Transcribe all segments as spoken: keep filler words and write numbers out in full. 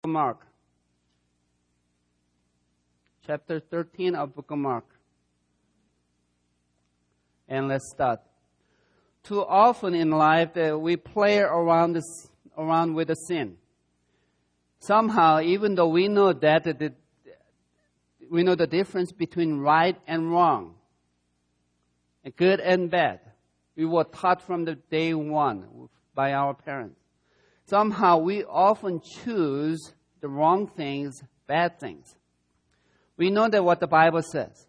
Mark. Chapter thirteen of Book of Mark. And let's start. Too often in life uh, we play around this, around with the sin. Somehow, even though we know that the, we know the difference between right and wrong, good and bad, we were taught from the day one by our parents. Somehow we often choose the wrong things, bad things. We know that what the Bible says.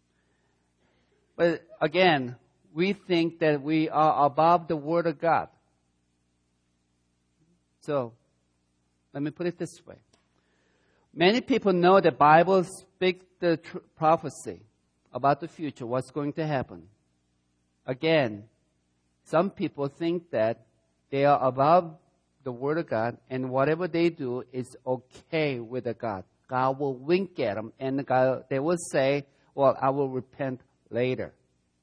But again, we think that we are above the Word of God. So, let me put it this way. Many people know the Bible speaks the tr- prophecy about the future, what's going to happen. Again, some people think that they are above the Word of God, and whatever they do is okay with the God. God will wink at them, and God, they will say, well, I will repent later.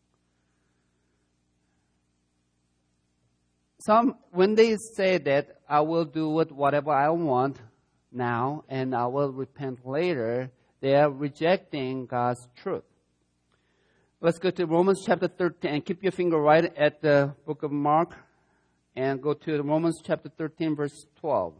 Some, when they say that I will do whatever I want now and I will repent later, they are rejecting God's truth. Let's go to Romans chapter thirteen and keep your finger right at the book of Mark and go to Romans chapter thirteen, verse twelve.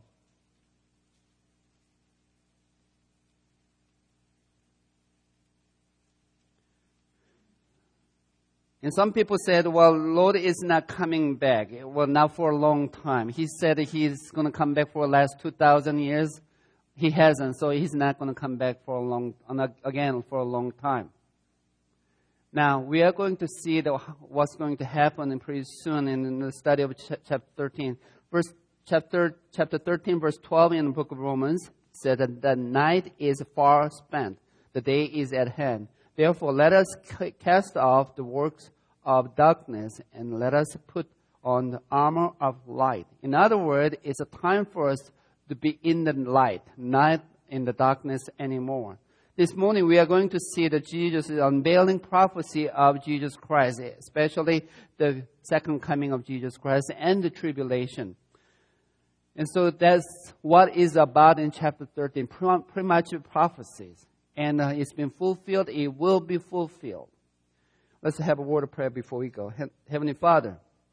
And some people said, well, Lord is not coming back. Well, not for a long time. He said he's going to come back for the last two thousand years. He hasn't, so he's not going to come back for a long, again, for a long time. Now, we are going to see the, what's going to happen pretty soon in the study of ch- chapter thirteen. Verse, chapter, chapter thirteen, verse twelve in the book of Romans said that the night is far spent. The day is at hand. Therefore, let us cast off the works of darkness and let us put on the armor of light. In other words, it's a time for us to be in the light, not in the darkness anymore. This morning, we are going to see that Jesus is unveiling prophecy of Jesus Christ, especially the second coming of Jesus Christ and the tribulation. And so that's what is about in chapter thirteen, pretty much prophecies. And uh, it's been fulfilled. It will be fulfilled. Let's have a word of prayer before we go. He- Heavenly Father,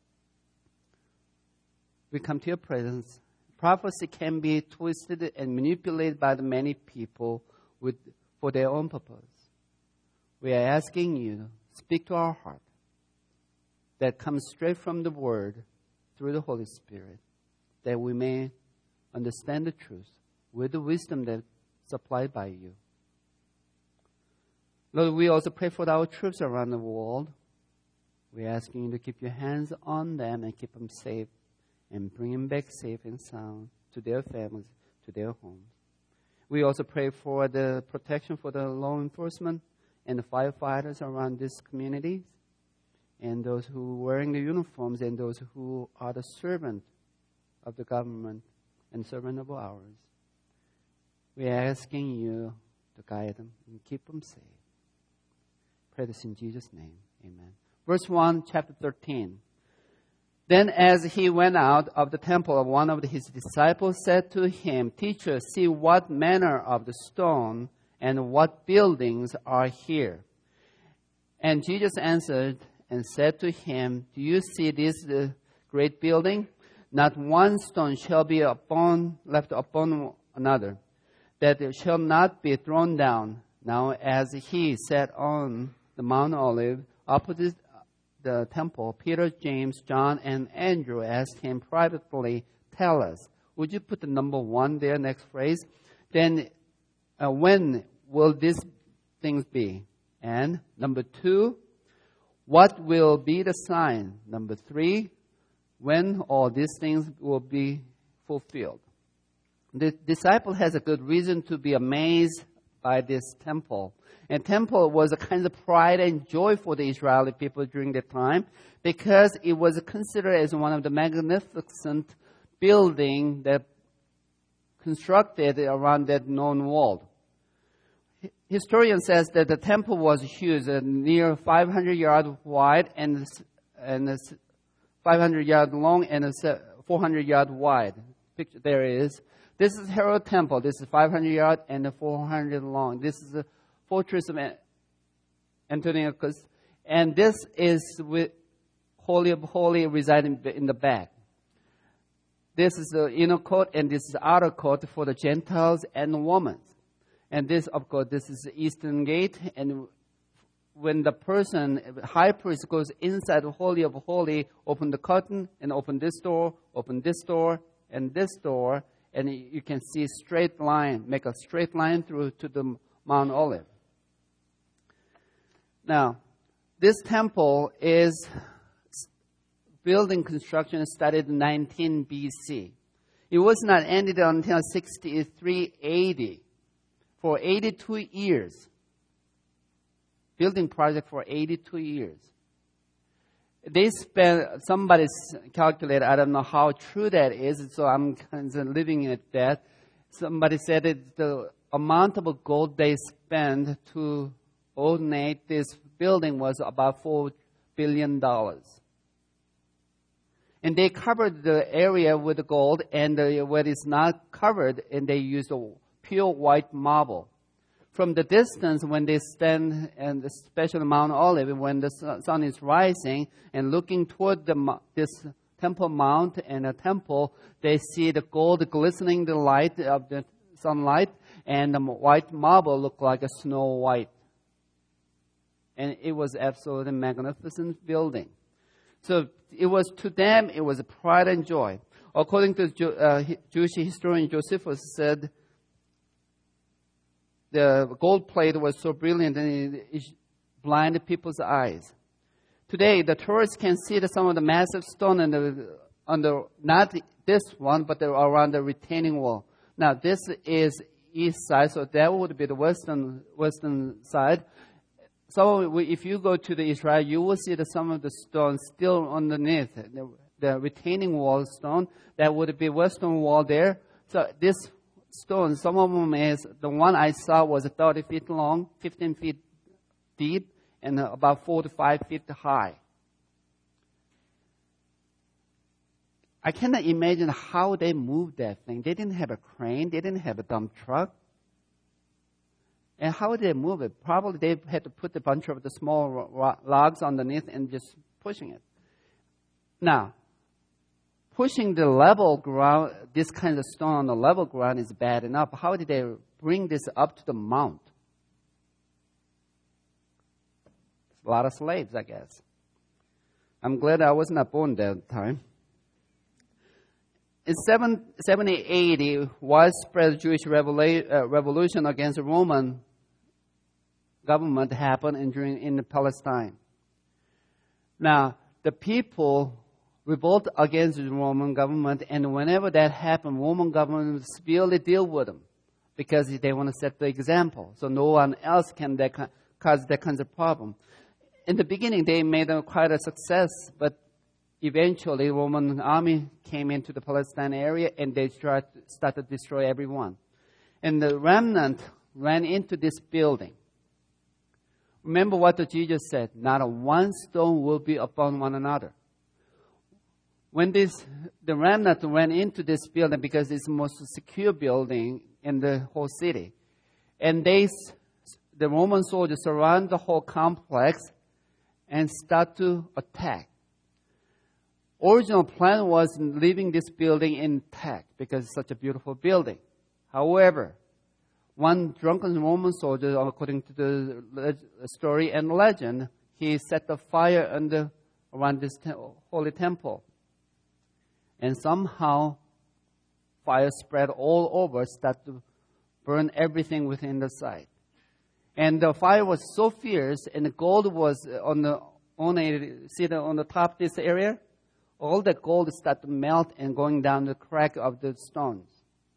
we come to your presence. Prophecy can be twisted and manipulated by the many people with, for their own purpose. We are asking you to speak to our heart that comes straight from the Word through the Holy Spirit, that we may understand the truth with the wisdom that's supplied by you. Lord, we also pray for our troops around the world. We're asking you to keep your hands on them and keep them safe and bring them back safe and sound to their families, to their homes. We also pray for the protection for the law enforcement and the firefighters around these communities and those who are wearing the uniforms and those who are the servant of the government and servant of ours. We're asking you to guide them and keep them safe. Pray this in Jesus' name. Amen. Verse one, chapter thirteen. Then as he went out of the temple, one of his disciples said to him, Teacher, see what manner of the stone and what buildings are here. And Jesus answered and said to him, Do you see this uh, great building? Not one stone shall be upon, left upon another, that it shall not be thrown down. Now as he sat on the Mount Olive, opposite the temple, Peter, James, John, and Andrew asked him privately, Tell us, would you put the number one there, next phrase? Then uh, when will these things be? And number two, what will be the sign? Number three, when all these things will be fulfilled? The disciple has a good reason to be amazed by this temple. And temple was a kind of pride and joy for the Israeli people during that time because it was considered as one of the magnificent buildings that constructed around that known world. Historian says that the temple was huge, uh, near five hundred yards wide and and five hundred yards long and four hundred yards wide. Picture there is. This is Herod Temple. This is five hundred yards and four hundred long. This is the fortress of Antiochus. And this is with Holy of Holy residing in the back. This is the inner court, and this is the outer court for the Gentiles and women. And this, of course, this is the eastern gate. And when the person, high priest, goes inside the Holy of Holy, open the curtain and open this door, open this door, and this door, and you can see a straight line, make a straight line through to the Mount Olive. Now, this temple is building construction started in nineteen B C. It was not ended until sixty-three A D. For eighty-two years. Building project for eighty-two years. They spent, somebody calculated, I don't know how true that is, so I'm kind of living at that. Somebody said that the amount of gold they spent to ornate this building was about four billion dollars. And they covered the area with gold, and the, where it's not covered, and they used a pure white marble. From the distance, when they stand, and especially Mount Olive, when the sun is rising and looking toward the, this Temple Mount and a temple, they see the gold glistening the light of the sunlight, and the white marble look like a snow white. And it was absolutely magnificent building. So it was, to them, it was a pride and joy. According to Jew, uh, Jewish historian Josephus said, the gold plate was so brilliant and it blinded people's eyes. Today, the tourists can see the, some of the massive stone on the, on the, not this one, but the, around the retaining wall. Now, this is east side, so that would be the western western side. So if you go to the Israel, you will see that some of the stones still underneath the, the retaining wall stone. That would be western wall there. So this stone, some of them is, the one I saw was thirty feet long, fifteen feet deep, and about four to five feet high. I cannot imagine how they moved that thing. They didn't have a crane. They didn't have a dump truck. And how did they move it? Probably they had to put a bunch of the small logs underneath and just pushing it. Now, pushing the level ground, this kind of stone on the level ground is bad enough. How did they bring this up to the mount? A lot of slaves, I guess. I'm glad I was not born that time. In seventy A D, widespread Jewish revela- uh, revolution against the Roman government happened in, during, in Palestine. Now, the people revolt against the Roman government, and whenever that happened, Roman government would severely deal with them because they want to set the example, so no one else can that, cause that kind of problem. In the beginning, they made a, quite a success, but eventually, Roman army came into the Palestine area, and they started, started to destroy everyone. And the remnant ran into this building. Remember what the Jesus said, not a one stone will be upon one another. When this, the remnant ran into this building, because it's the most secure building in the whole city, and they, the Roman soldiers surround the whole complex and start to attack. Original plan was leaving this building intact because it's such a beautiful building. However, one drunken Roman soldier, according to the story and legend, he set the fire under, around this te- holy temple. And somehow, fire spread all over, started to burn everything within the site. And the fire was so fierce, and the gold was on the, on a, see the, on the top of this area? All the gold started to melt and going down the crack of the stones.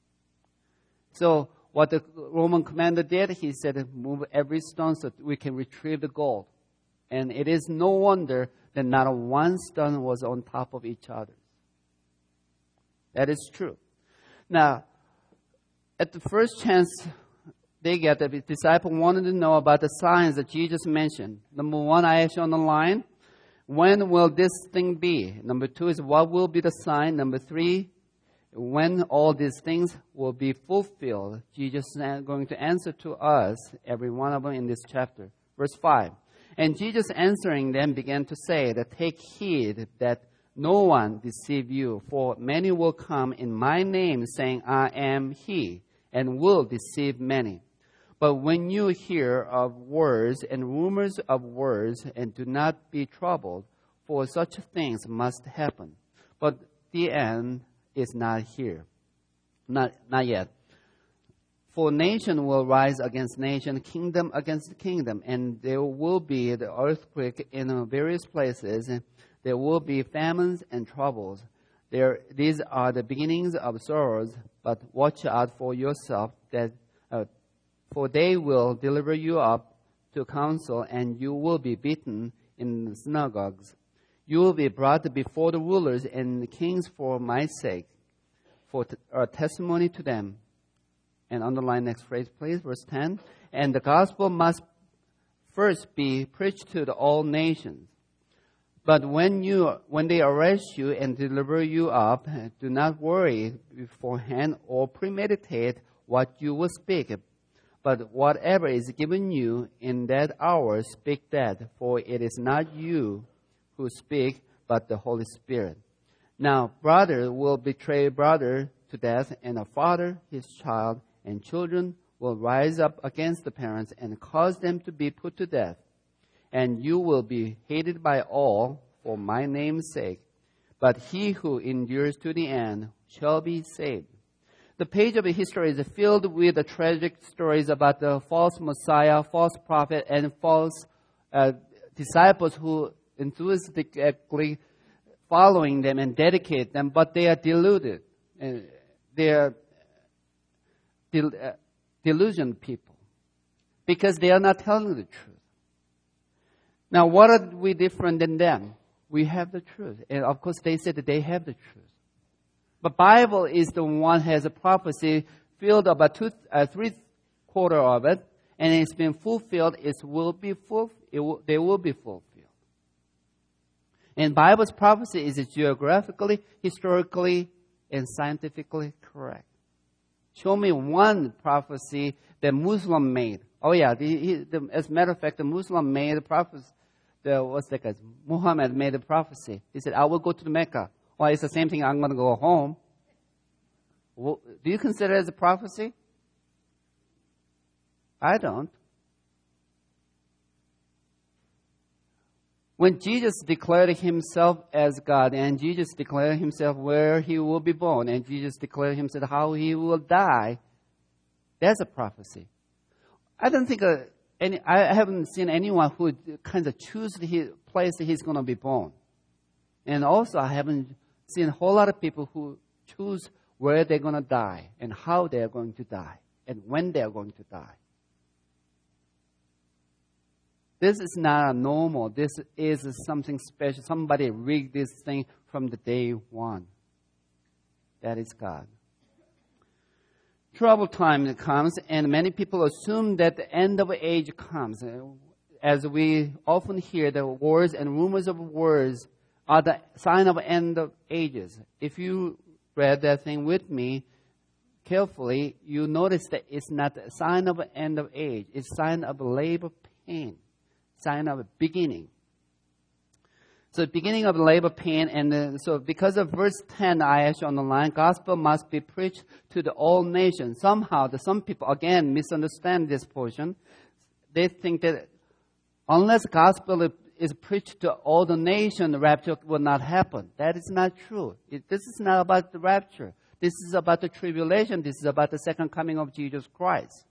So what the Roman commander did, he said, move every stone so we can retrieve the gold. And it is no wonder that not one stone was on top of each other. That is true. Now, at the first chance they get, the disciple wanted to know about the signs that Jesus mentioned. Number one, I have shown the line. When will this thing be? Number two is, what will be the sign? Number three, when all these things will be fulfilled, Jesus is going to answer to us, every one of them in this chapter. Verse five. And Jesus answering them began to say that take heed that no one deceive you, for many will come in my name saying, I am he, and will deceive many. But when you hear of wars and rumors of wars, and do not be troubled, for such things must happen. But the end is not here, not, not yet. For nation will rise against nation, kingdom against kingdom, and there will be the earthquake in various places, and there will be famines and troubles. There, these are the beginnings of sorrows, but watch out for yourself, that uh, for they will deliver you up to council, and you will be beaten in the synagogues. You will be brought before the rulers and kings for my sake, for t- a testimony to them. And underline next phrase, please, verse ten. And the gospel must first be preached to the all nations. But when you, when they arrest you and deliver you up, do not worry beforehand or premeditate what you will speak. But whatever is given you in that hour, speak that, for it is not you who speak, but the Holy Spirit. Now, brother will betray brother to death, and a father his child, and children will rise up against the parents and cause them to be put to death. And you will be hated by all for my name's sake. But he who endures to the end shall be saved. The page of history is filled with the tragic stories about the false Messiah, false prophet, and false uh, disciples who enthusiastically following them and dedicate them, but they are deluded. And they are del- uh, delusioned people because they are not telling the truth. Now, what are we different than them? We have the truth. And of course, they said that they have the truth. But Bible is the one has a prophecy filled about two, uh, three quarter of it, and it's been fulfilled. It will be full. It will, they will be fulfilled. And Bible's prophecy is geographically, historically, and scientifically correct. Show me one prophecy that Muslim made. Oh yeah, the, he, the, as a matter of fact, the Muslim made a prophecy. The, what's that guy? Muhammad made a prophecy. He said, I will go to the Mecca. Well, it's the same thing, I'm going to go home. Well, do you consider it as a prophecy? I don't. When Jesus declared himself as God, and Jesus declared himself where he will be born, and Jesus declared himself how he will die, that's a prophecy. I don't think, uh, any, I haven't seen anyone who kind of choose the place that he's going to be born. And also, I haven't seen a whole lot of people who choose where they're going to die, and how they're going to die, and when they're going to die. This is not normal. This is something special. Somebody rigged this thing from the day one. That is God. Trouble time comes, and many people assume that the end of age comes. As we often hear, the wars and rumors of wars are the sign of end of ages. If you read that thing with me carefully, you notice that it's not a sign of end of age. It's a sign of labor pain. Sign of a beginning. So beginning of labor pain, and uh, so because of verse ten, I actually on the line, gospel must be preached to the all nations. Somehow, the, some people, again, misunderstand this portion. They think that unless gospel is preached to all the nation, the rapture will not happen. That is not true. It, this is not about the rapture. This is about the tribulation. This is about the second coming of Jesus Christ.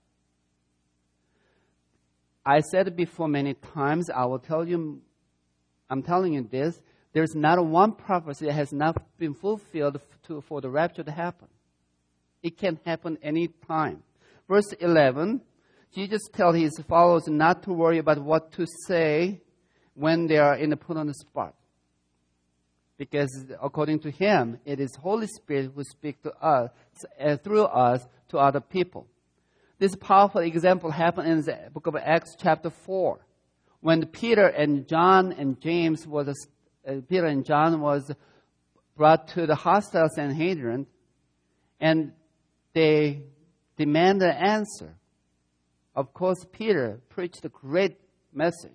I said it before many times. I will tell you, I'm telling you this. There's not one prophecy that has not been fulfilled to, for the rapture to happen. It can happen any time. Verse eleven, Jesus tells his followers not to worry about what to say when they are in the put on the spot. Because according to him, it is Holy Spirit who speaks to us, uh, through us, to other people. This powerful example happened in the book of Acts chapter four. When Peter and John and James was, uh, Peter and John was brought to the hostile Sanhedrin, And they demand an answer. Of course, Peter preached a great message.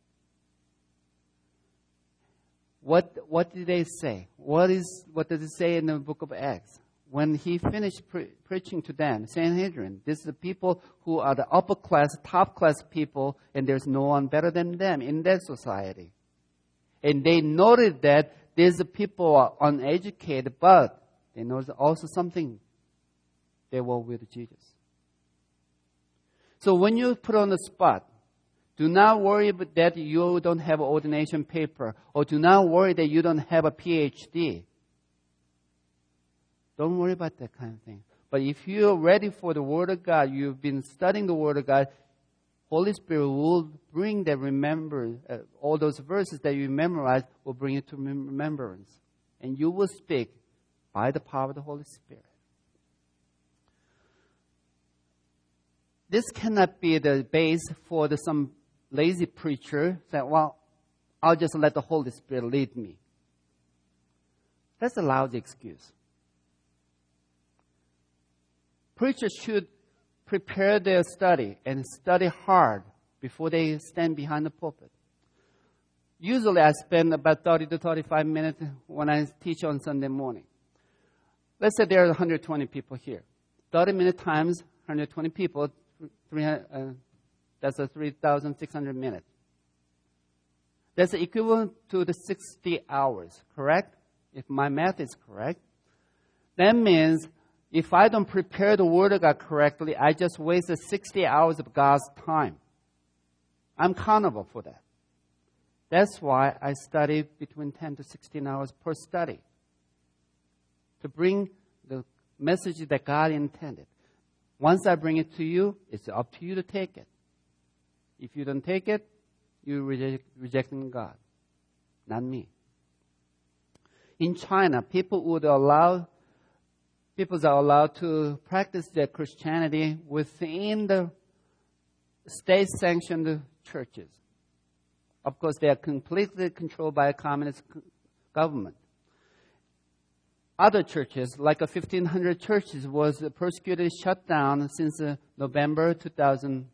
What, what did they say? What is what does it say in the book of Acts? When he finished pre- preaching to them, Sanhedrin, this is the people who are the upper class, top class people, and there's no one better than them in that society. And they noted that these people are uneducated, but they noticed also something. They were with Jesus. So when you put on the spot, do not worry that you don't have an ordination paper, or do not worry that you don't have a P H D. Don't worry about that kind of thing. But if you're ready for the Word of God, you've been studying the Word of God, Holy Spirit will bring that remember, uh, all those verses that you memorize will bring it to remembrance. And you will speak by the power of the Holy Spirit. This cannot be the base for the, some lazy preacher that, well, I'll just let the Holy Spirit lead me. That's a lousy excuse. Preachers should prepare their study and study hard before they stand behind the pulpit. Usually I spend about thirty to thirty-five minutes when I teach on Sunday morning. Let's say there are one hundred twenty people here. thirty minutes times one hundred twenty people, three hundred, uh, that's a three thousand six hundred minutes. That's equivalent to the sixty hours, correct? If my math is correct. That means if I don't prepare the Word of God correctly, I just wasted sixty hours of God's time. I'm accountable for that. That's why I study between ten to sixteen hours per study. To bring the message that God intended. Once I bring it to you, it's up to you to take it. If you don't take it, you're reject, rejecting God, not me. In China, people would allow, people are allowed to practice their Christianity within the state-sanctioned churches. Of course, they are completely controlled by a communist government. Other churches, like a fifteen hundred churches, was persecuted, shut down since uh, November two thousand.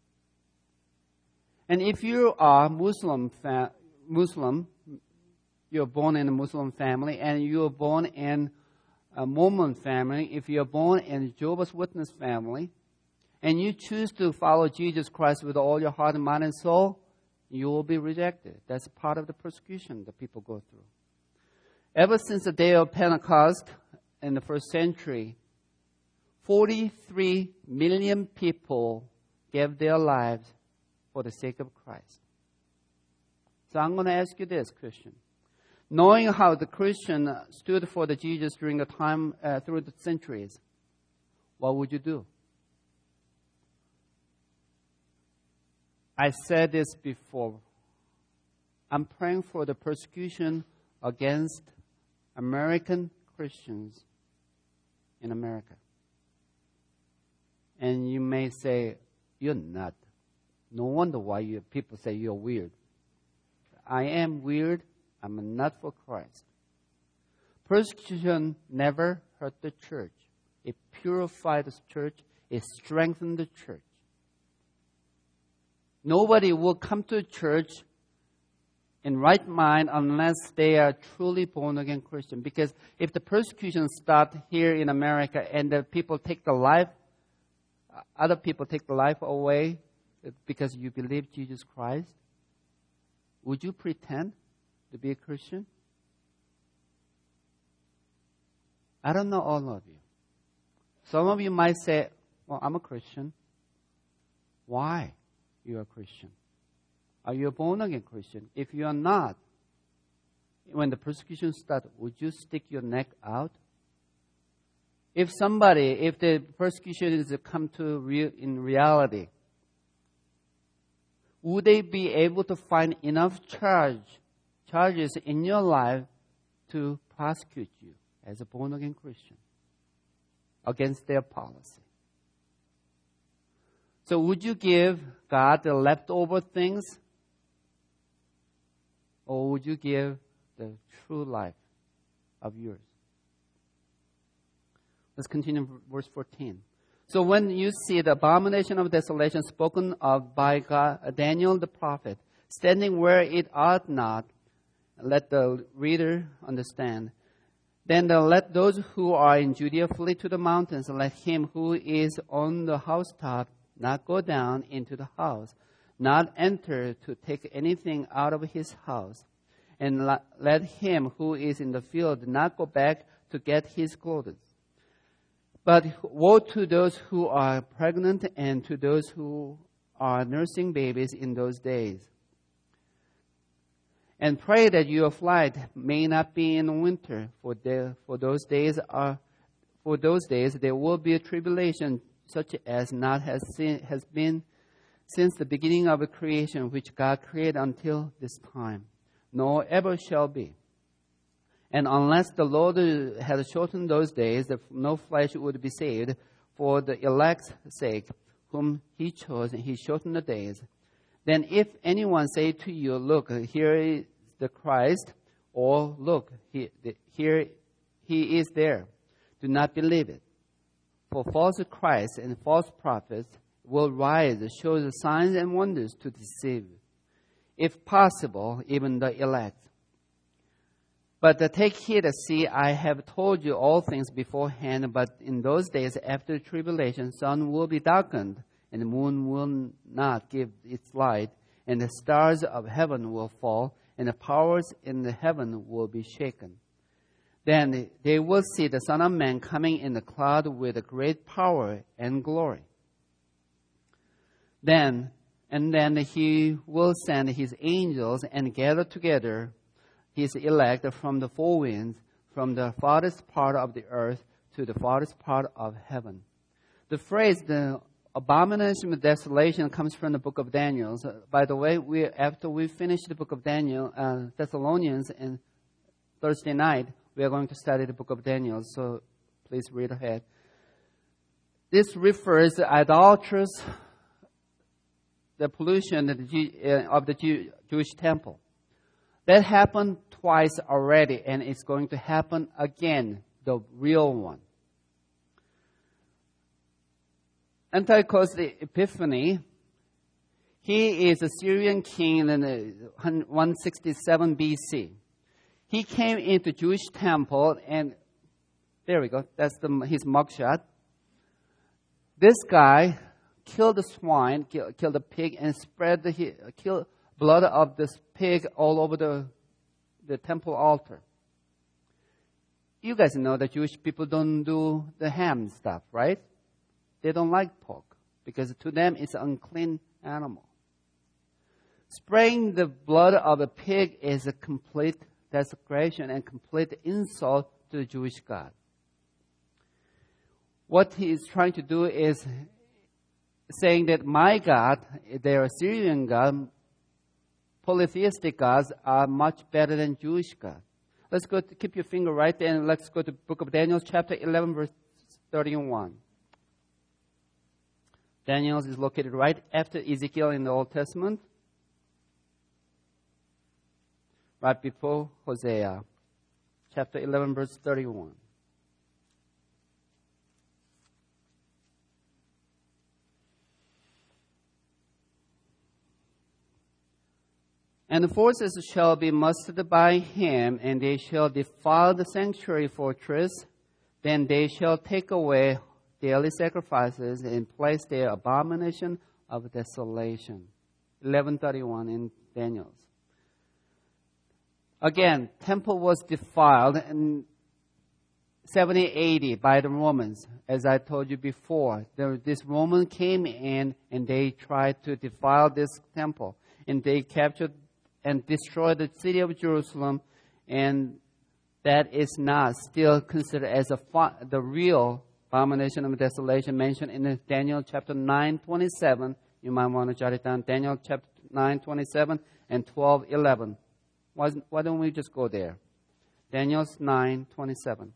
And if you are Muslim, fa- Muslim, you're born in a Muslim family, and you're born in a Mormon family, if you're born in a Jehovah's Witness family, and you choose to follow Jesus Christ with all your heart and mind and soul, you will be rejected. That's part of the persecution that people go through. Ever since the day of Pentecost in the first century, forty-three million people gave their lives for the sake of Christ. So I'm going to ask you this, Christian. Knowing how the Christian stood for the Jesus during the time, uh, through the centuries, what would you do? I said this before. I'm praying for the persecution against American Christians in America. And you may say, you're not. No wonder why you, people say you're weird. I am weird. I'm not for Christ. Persecution never hurt the church. It purified the church. It strengthened the church. Nobody will come to church in right mind unless they are truly born-again Christian. Because if the persecution starts here in America and the people take the life, other people take the life away because you believe Jesus Christ, would you pretend to be a Christian? I don't know all of you. Some of you might say, well, I'm a Christian. Why you're a Christian? Are you a born-again Christian? If you are not, when the persecution starts, would you stick your neck out? If somebody, if the persecution is to come to real, in reality, would they be able to find enough charge, charges in your life to prosecute you as a born-again Christian against their policy? So would you give God the leftover things? Or would you give the true life of yours? Let's continue verse fourteen. So when you see the abomination of desolation spoken of by God, Daniel the prophet, standing where it ought not, let the reader understand. Then the, let those who are in Judea flee to the mountains, and let him who is on the housetop not go down into the house, not enter to take anything out of his house. And la- let him who is in the field not go back to get his clothes. But woe to those who are pregnant and to those who are nursing babies in those days. And pray that your flight may not be in winter, for there, for those days are, for those days there will be a tribulation such as not has seen, has been since the beginning of the creation which God created until this time, nor ever shall be. And unless the Lord had shortened those days, no flesh would be saved. For the elect's sake, whom he chose, and he shortened the days. Then if anyone say to you, look, here is the Christ, or look, he, the, here he is there, do not believe it. For false Christs and false prophets will rise, show the signs and wonders to deceive, if possible, even the elect. But uh, take heed, see, I have told you all things beforehand, but in those days after tribulation, sun will be darkened, and the moon will not give its light, and the stars of heaven will fall, and the powers in the heaven will be shaken. Then they will see the Son of Man coming in the cloud with a great power and glory. Then, and then he will send his angels and gather together his elect from the four winds, from the farthest part of the earth to the farthest part of heaven. The phrase, the abomination of desolation, comes from the book of Daniel. So, by the way, we after we finish the book of Daniel, uh, Thessalonians, and Thursday night, we are going to study the book of Daniel. So please read ahead. This refers to idolaters, the pollution of the, uh, of the Jew, Jewish temple. That happened twice already, and it's going to happen again, the real one. Antiochus Epiphanes, he is a Syrian king in one sixty-seven B C. He came into Jewish temple, and there we go, that's the, his mugshot. This guy killed the swine, kill, killed the pig, and spread the killed blood of this pig all over the, the temple altar. You guys know that Jewish people don't do the ham stuff, right? They don't like pork because to them it's an unclean animal. Spraying the blood of a pig is a complete desecration and complete insult to the Jewish God. What he is trying to do is saying that my God, their Assyrian God, polytheistic gods are much better than Jewish God. Let's go to, keep your finger right there, and let's go to the book of Daniel, chapter eleven, verse thirty-one. Daniel is located right after Ezekiel in the Old Testament, right before Hosea, chapter eleven, verse thirty-one. And the forces shall be mustered by him, and they shall defile the sanctuary fortress. Then they shall take away daily sacrifices and place their abomination of desolation. eleven thirty-one in Daniel's. Again, temple was defiled in seventy A D by the Romans. As I told you before, there, this Roman came in and they tried to defile this temple. And they captured and destroy the city of Jerusalem, and that is not still considered as a the real abomination of desolation mentioned in Daniel chapter nine twenty-seven. You might want to jot it down. Daniel chapter nine twenty-seven and twelve eleven. Why, why don't we just go there? Daniel nine twenty-seven.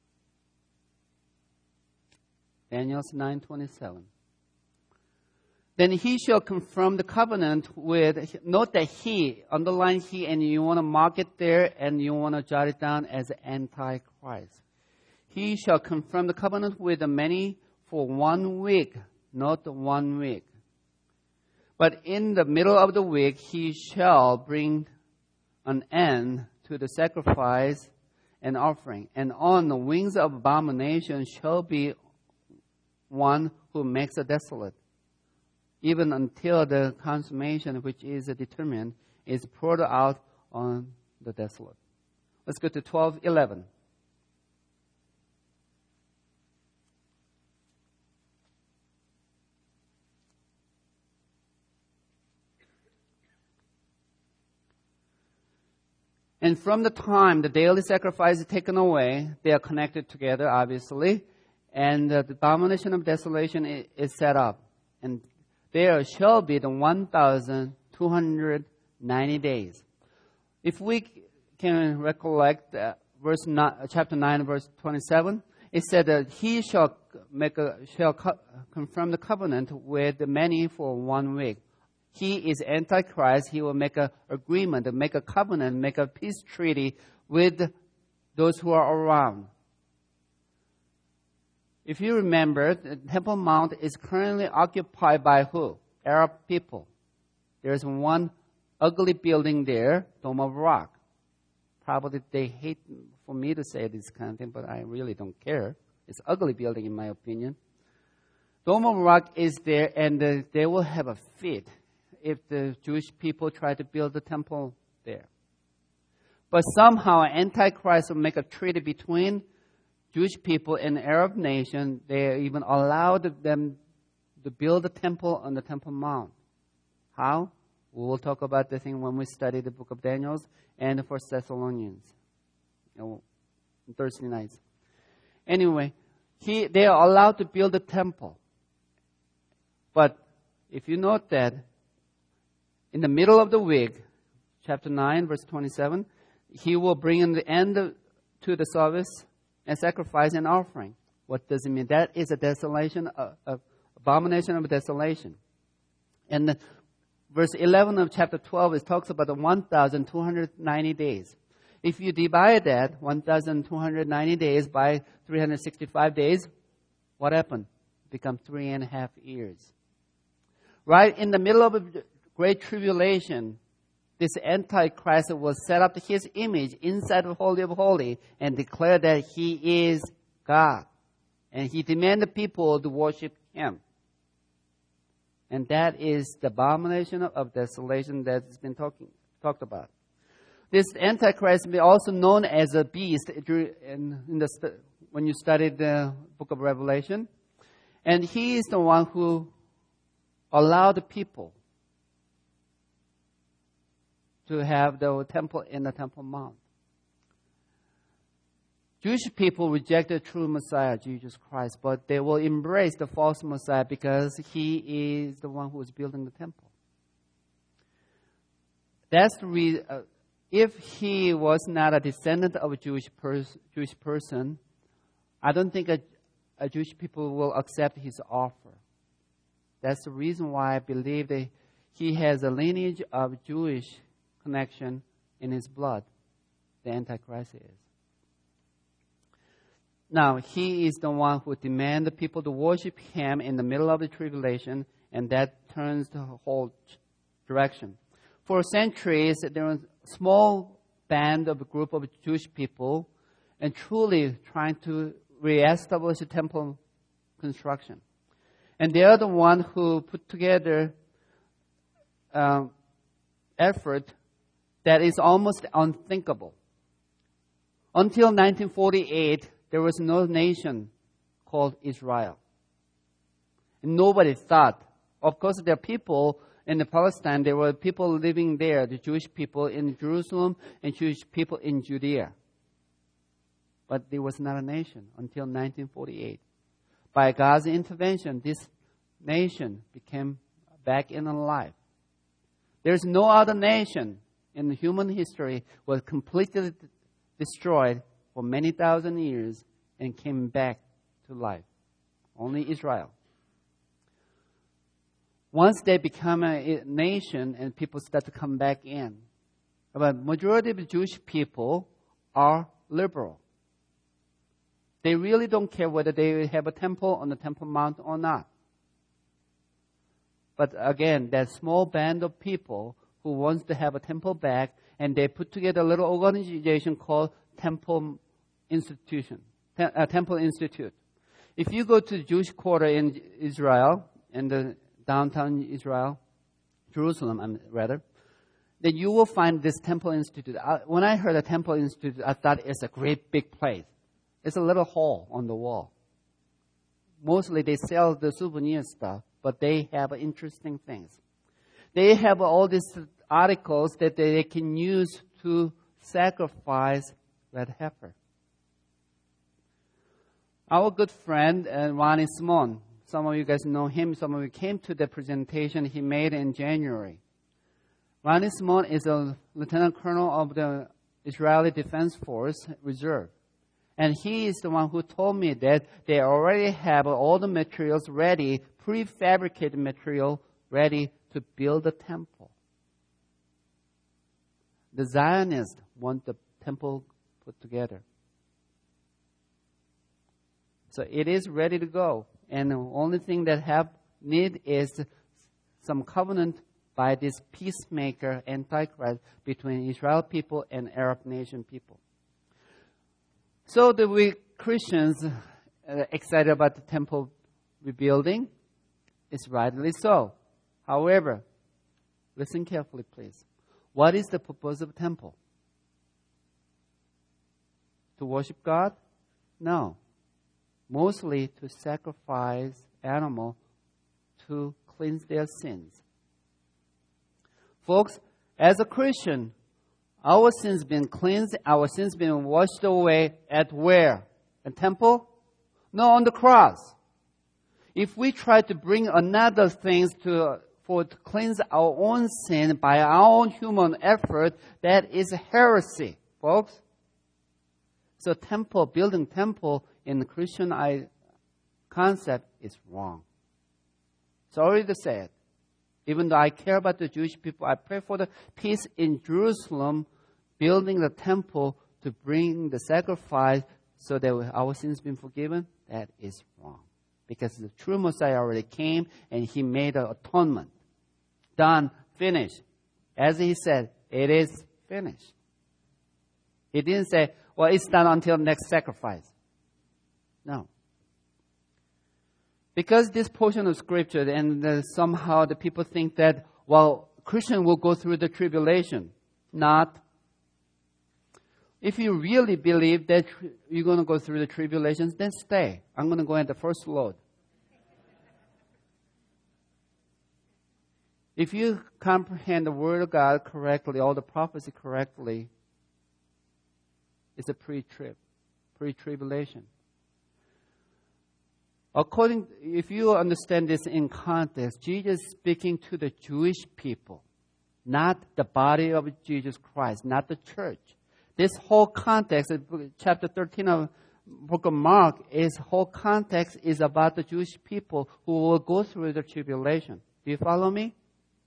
Daniel nine twenty-seven. Then he shall confirm the covenant with, note that he, underline he, and you want to mark it there and you want to jot it down as Antichrist. He shall confirm the covenant with the many for one week, not one week. But in the middle of the week, he shall bring an end to the sacrifice and offering. And on the wings of abomination shall be one who makes a desolate, even until the consummation which is determined is poured out on the desolate. Let's go to twelve eleven. And from the time the daily sacrifice is taken away, they are connected together, obviously, and uh, the abomination of desolation is, is set up. And there shall be the one thousand two hundred ninety days. If we can recollect uh, verse nine, chapter nine, verse twenty-seven, it said that he shall make a, shall co- confirm the covenant with the many for one week. He is Antichrist. He will make an agreement, make a covenant, make a peace treaty with those who are around. If you remember, the Temple Mount is currently occupied by who? Arab people. There's one ugly building there, Dome of Rock. Probably they hate for me to say this kind of thing, but I really don't care. It's an ugly building in my opinion. Dome of Rock is there, and uh, they will have a fit if the Jewish people try to build a temple there. But somehow Antichrist will make a treaty between Jewish people and the Arab nation. They even allowed them to build a temple on the Temple Mount. How? We will talk about the thing when we study the book of Daniel and the First Thessalonians, you know, on Thursday nights. Anyway, he, they are allowed to build a temple. But if you note that, in the middle of the week, chapter nine, verse twenty-seven, he will bring in the end to the service and sacrifice and offering. What does it mean? That is a desolation, a, a abomination of desolation. And the, verse eleven of chapter twelve, it talks about the one thousand two hundred ninety days. If you divide that, one thousand two hundred ninety days by three hundred sixty-five days, what happened? It becomes three and a half years. Right in the middle of a great tribulation, this Antichrist will set up his image inside the Holy of Holies and declare that he is God. And he demanded people to worship him. And that is the abomination of desolation that's been talking, talked about. This Antichrist is also known as a beast in, in the, when you study the book of Revelation. And he is the one who allowed the people to have the temple in the Temple Mount. Jewish people rejected true Messiah, Jesus Christ, but they will embrace the false Messiah because he is the one who is building the temple. That's the reason. Uh, if he was not a descendant of a Jewish, pers- Jewish person, I don't think a, a Jewish people will accept his offer. That's the reason why I believe that he has a lineage of Jewish connection in his blood. The Antichrist is. Now, he is the one who demands the people to worship him in the middle of the tribulation, and that turns the whole direction. For centuries, there was a small band of a group of Jewish people and truly trying to reestablish the temple construction. And they are the one who put together um, effort that is almost unthinkable. Until nineteen forty-eight, there was no nation called Israel. And nobody thought. Of course, there are people in the Palestine. There were people living there, the Jewish people in Jerusalem and Jewish people in Judea. But there was not a nation until nineteen forty-eight. By God's intervention, this nation became back in alive. There's no other nation in human history was completely destroyed for many thousand years and came back to life. Only Israel. once they become a nation and people start to come back in. But majority of Jewish people are liberal. They really don't care whether they have a temple on the Temple Mount or not. But again, that small band of people who wants to have a temple back, and they put together a little organization called Temple Institution, uh, Temple Institute. If you go to the Jewish quarter in Israel, in the downtown Israel, Jerusalem, um, rather, then you will find this Temple Institute. I, when I heard a Temple Institute, I thought it's a great big place. It's a little hole on the wall. Mostly they sell the souvenir stuff, but they have interesting things. They have all these articles that they can use to sacrifice red heifer. Our good friend, uh, Ronnie Simon, some of you guys know him, some of you came to the presentation he made in January. Ronnie Simon is a lieutenant colonel of the Israeli Defense Force Reserve. And he is the one who told me that they already have all the materials ready, prefabricated material ready to build a temple. The Zionists want the temple put together. So it is ready to go. And the only thing that have need is some covenant by this peacemaker, Antichrist, between Israel people and Arab nation people. So the we Christians uh, excited about the temple rebuilding? It's rightly so. However, listen carefully, please. What is the purpose of a temple? To worship God? No. Mostly to sacrifice animal to cleanse their sins. Folks, as a Christian, our sins been cleansed, our sins been washed away at where? A temple? No, on the cross. If we try to bring another things to for to cleanse our own sin by our own human effort, that is heresy, folks. So temple, building temple in the Christian concept is wrong. Sorry to say it. Even though I care about the Jewish people, I pray for the peace in Jerusalem, building the temple to bring the sacrifice so that our sins been forgiven, that is wrong. Because the true Messiah already came and he made an atonement. Done, finished. As he said, it is finished. He didn't say, well, it's done until next sacrifice. No. Because this portion of scripture, and uh, somehow the people think that, well, Christian will go through the tribulation. Not. If you really believe that you're going to go through the tribulations, then stay. I'm going to go at the first load. If you comprehend the Word of God correctly, all the prophecy correctly, it's a pre-trib, pre-tribulation. According, if you understand this in context, Jesus is speaking to the Jewish people, not the body of Jesus Christ, not the church. This whole context, chapter thirteen of book of Mark, is whole context is about the Jewish people who will go through the tribulation. Do you follow me?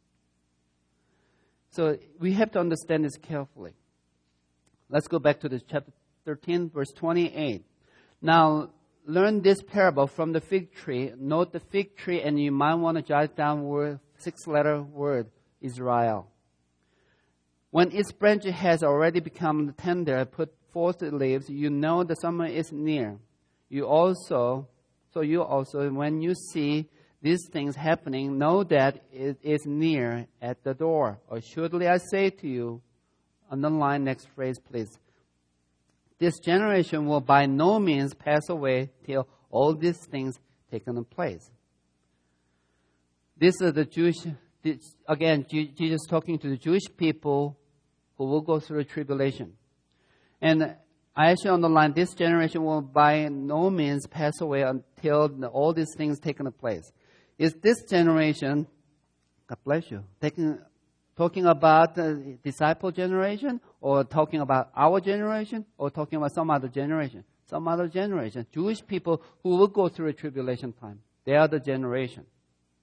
So we have to understand this carefully. Let's go back to this chapter thirteen, verse twenty-eight. Now, learn this parable from the fig tree. Note the fig tree, and you might want to jot down word, six-letter word, Israel. When its branch has already become tender, put forth the leaves, you know the summer is near. You also, so you also, when you see these things happening, know that it is near at the door. Assuredly I say to you, underline next phrase, please. This generation will by no means pass away till all these things taken place. This is the Jewish, again, Jesus talking to the Jewish people who will go through tribulation. And I actually underline, this generation will by no means pass away until all these things taken place. Is this generation, God bless you, taking, talking about the disciple generation, or talking about our generation, or talking about some other generation? Some other generation. Jewish people who will go through a tribulation time. They are the generation.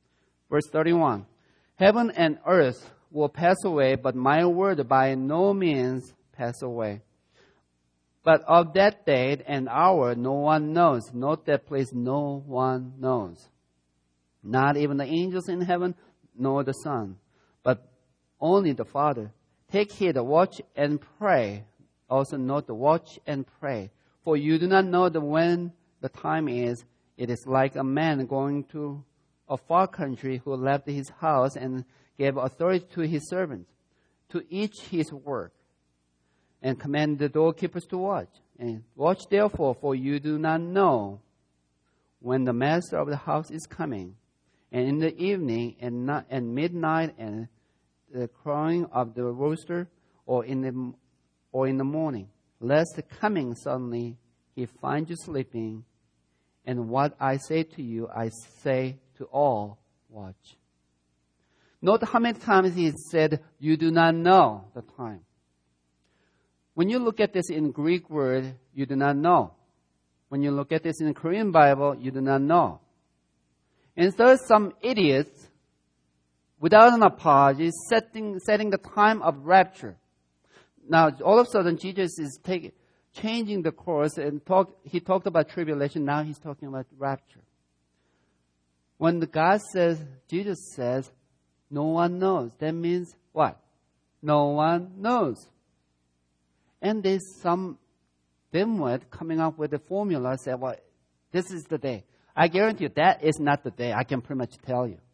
Verse thirty-one. Heaven and earth will pass away, but my word by no means pass away. But of that day and hour no one knows. Note that place, no one knows. Not even the angels in heaven, nor the Son, but only the Father. Take heed, watch and pray. Also note the watch and pray. For you do not know the when the time is. It is like a man going to a far country who left his house and gave authority to his servants, to each his work, and commanded the doorkeepers to watch. And watch therefore, for you do not know when the master of the house is coming, and in the evening, and not, and midnight, and the crowing of the rooster, or in the or in the morning, lest coming suddenly he find you sleeping. And what I say to you, I say to all, watch. Note how many times he said, you do not know the time. When you look at this in Greek word, you do not know. When you look at this in the Korean Bible, you do not know. And so some idiots, without an apology, setting, setting the time of rapture. Now, all of a sudden, Jesus is taking, changing the course and talk, he talked about tribulation. Now he's talking about rapture. When the God says, Jesus says, no one knows. That means what? No one knows. And there's some dimwit coming up with a formula, say, well, this is the day. I guarantee you that is not the day. I can pretty much tell you.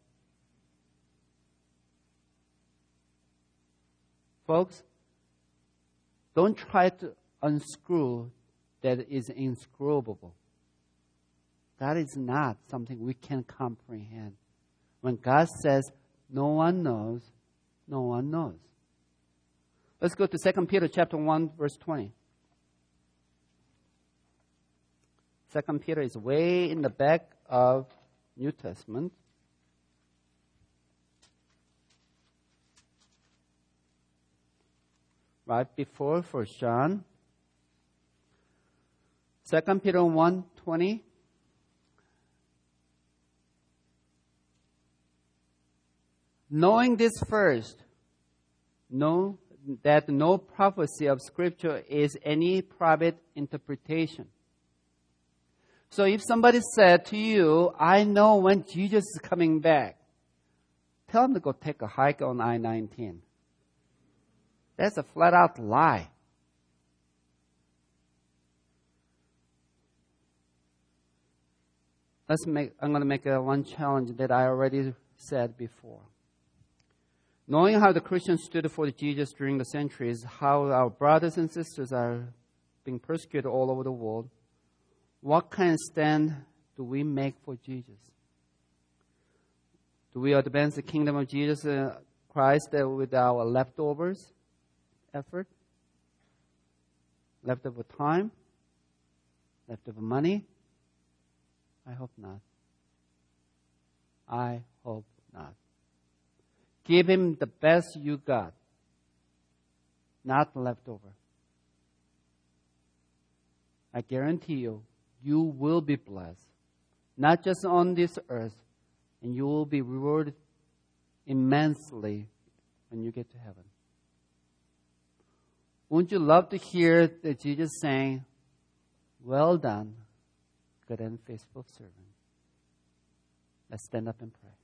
Folks, don't try to unscrew that is inscrutable. That is not something we can comprehend. When God says, no one knows, no one knows. Let's go to Second Peter chapter one, verse twenty. Second Peter is way in the back of New Testament. Right before First John. Second Peter one twenty. Knowing this first, know that no prophecy of Scripture is any private interpretation. So if somebody said to you, I know when Jesus is coming back, tell them to go take a hike on I nineteen. That's a flat-out lie. Let's make. I'm going to make a one challenge that I already said before. Knowing how the Christians stood for Jesus during the centuries, how our brothers and sisters are being persecuted all over the world, what kind of stand do we make for Jesus? Do we advance the kingdom of Jesus uh, Christ uh, with our leftovers effort? Leftover time? Leftover money? I hope not. I hope not. Give him the best you got, not leftover. I guarantee you, you will be blessed, not just on this earth, and you will be rewarded immensely when you get to heaven. Wouldn't you love to hear that Jesus saying, well done, good and faithful servant? Let's stand up and pray.